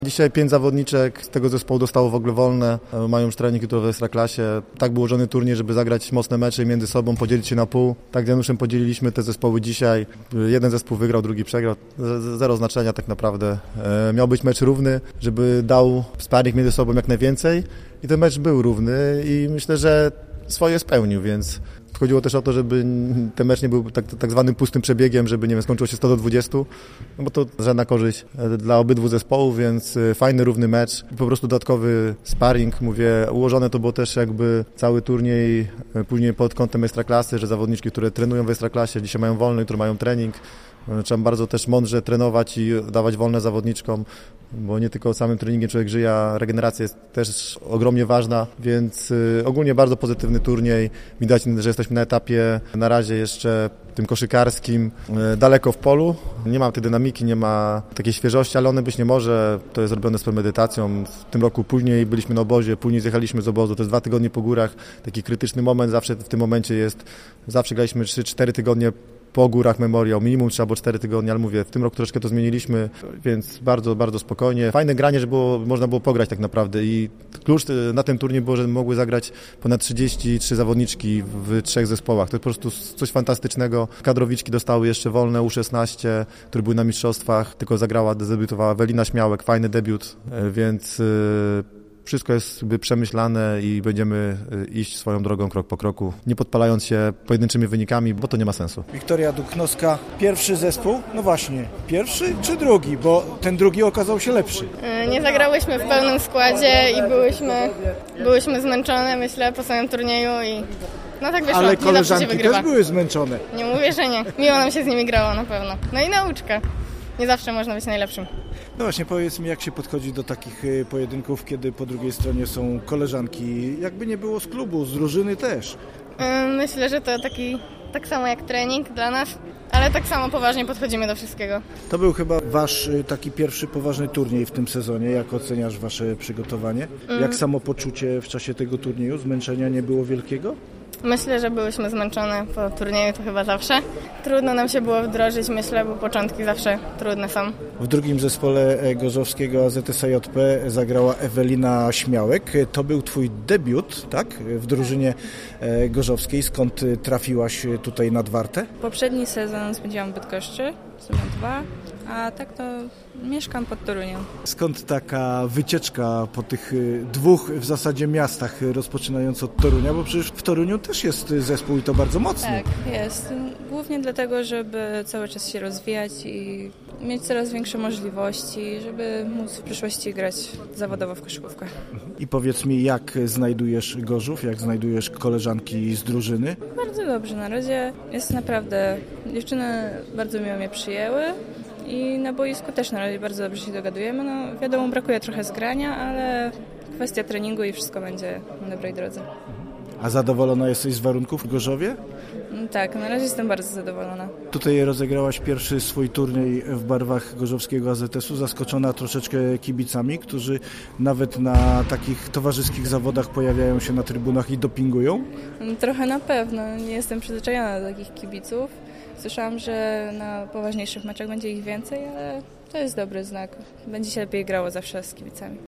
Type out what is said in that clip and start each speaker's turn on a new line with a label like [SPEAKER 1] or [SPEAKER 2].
[SPEAKER 1] Dzisiaj 5 zawodniczek z tego zespołu dostało w ogóle wolne, mają już trening jutro w Ekstraklasie. Tak był ułożony turniej, żeby zagrać mocne mecze między sobą, podzielić się na pół. Tak z Januszem podzieliliśmy te zespoły dzisiaj. Jeden zespół wygrał, drugi przegrał. Zero znaczenia tak naprawdę. Miał być mecz równy, żeby dał sparring między sobą jak najwięcej i ten mecz był równy i myślę, że swoje spełnił, więc chodziło też o to, żeby ten mecz nie był tak zwanym pustym przebiegiem, żeby nie wiem, skończyło się 100-20, no bo to żadna korzyść dla obydwu zespołów, więc fajny, równy mecz. Po prostu dodatkowy sparring, mówię, ułożone to było też jakby cały turniej później pod kątem Ekstraklasy, że zawodniczki, które trenują w Ekstraklasie, dzisiaj mają wolny, jutro mają trening. Trzeba bardzo też mądrze trenować i dawać wolne zawodniczkom, bo nie tylko samym treningiem człowiek żyje, a regeneracja jest też ogromnie ważna, więc ogólnie bardzo pozytywny turniej. Widać, że jesteśmy na etapie na razie jeszcze tym koszykarskim, daleko w polu. Nie ma tej dynamiki, nie ma takiej świeżości, ale one być nie może. To jest robione z premedytacją. W tym roku później byliśmy na obozie, później zjechaliśmy z obozu. To jest 2 tygodnie po górach. Taki krytyczny moment zawsze w tym momencie jest. Zawsze graliśmy 3-4 tygodnie po górach Memoriał, minimum 3 albo 4 tygodnie, ale mówię, w tym roku troszkę to zmieniliśmy, więc bardzo, bardzo spokojnie. Fajne granie, że można było pograć tak naprawdę i klucz na tym turnieju było, że mogły zagrać ponad 33 zawodniczki w 3 zespołach. To jest po prostu coś fantastycznego. Kadrowiczki dostały jeszcze wolne U16, które były na mistrzostwach, tylko zadebiutowała Ewelina Śmiałek, fajny debiut, więc wszystko jest jakby przemyślane i będziemy iść swoją drogą krok po kroku, nie podpalając się pojedynczymi wynikami, bo to nie ma sensu.
[SPEAKER 2] Wiktoria Duknowska, pierwszy zespół? No właśnie, pierwszy czy drugi? Bo ten drugi okazał się lepszy.
[SPEAKER 3] Nie zagrałyśmy w pełnym składzie i byłyśmy zmęczone, myślę, po samym turnieju i no tak wyszło.
[SPEAKER 2] Ale koleżanki też były zmęczone.
[SPEAKER 3] Nie mówię, że nie. Miło nam się z nimi grało na pewno. No i nauczka. Nie zawsze można być najlepszym.
[SPEAKER 2] No właśnie, powiedz mi, jak się podchodzi do takich pojedynków, kiedy po drugiej stronie są koleżanki, jakby nie było z klubu, z drużyny też.
[SPEAKER 3] Myślę, że to tak samo jak trening dla nas, ale tak samo poważnie podchodzimy do wszystkiego.
[SPEAKER 2] To był chyba wasz taki pierwszy poważny turniej w tym sezonie. Jak oceniasz wasze przygotowanie? Jak samopoczucie w czasie tego turnieju? Zmęczenia nie było wielkiego?
[SPEAKER 3] Myślę, że byłyśmy zmęczone po turnieju, to chyba zawsze. Trudno nam się było wdrożyć, myślę, bo początki zawsze trudne są.
[SPEAKER 2] W drugim zespole gorzowskiego AZS-JP zagrała Ewelina Śmiałek. To był twój debiut, tak? W drużynie gorzowskiej. Skąd trafiłaś tutaj nad Wartę?
[SPEAKER 4] Poprzedni sezon spędziłam w Bydgoszczy, w sumie 2, a tak to mieszkam pod Toruniem.
[SPEAKER 2] Skąd taka wycieczka po tych 2 w zasadzie miastach, rozpoczynając od Torunia? Bo przecież w Toruniu też jest zespół i to bardzo mocny.
[SPEAKER 4] Tak, jest. Głównie dlatego, żeby cały czas się rozwijać i mieć coraz większe możliwości, żeby móc w przyszłości grać zawodowo w koszykówkę.
[SPEAKER 2] I powiedz mi, jak znajdujesz Gorzów, jak znajdujesz koleżanki z drużyny?
[SPEAKER 4] Bardzo dobrze. Na razie jest naprawdę... Dziewczyny bardzo miło mnie przyjęły i na boisku też na razie bardzo dobrze się dogadujemy. No wiadomo, brakuje trochę zgrania, ale kwestia treningu i wszystko będzie na dobrej drodze.
[SPEAKER 2] A zadowolona jesteś z warunków w Gorzowie?
[SPEAKER 4] Tak, na razie jestem bardzo zadowolona.
[SPEAKER 2] Tutaj rozegrałaś pierwszy swój turniej w barwach gorzowskiego AZS-u, zaskoczona troszeczkę kibicami, którzy nawet na takich towarzyskich zawodach pojawiają się na trybunach i dopingują?
[SPEAKER 4] Trochę na pewno. Nie jestem przyzwyczajona do takich kibiców. Słyszałam, że na poważniejszych meczach będzie ich więcej, ale to jest dobry znak. Będzie się lepiej grało zawsze z kibicami.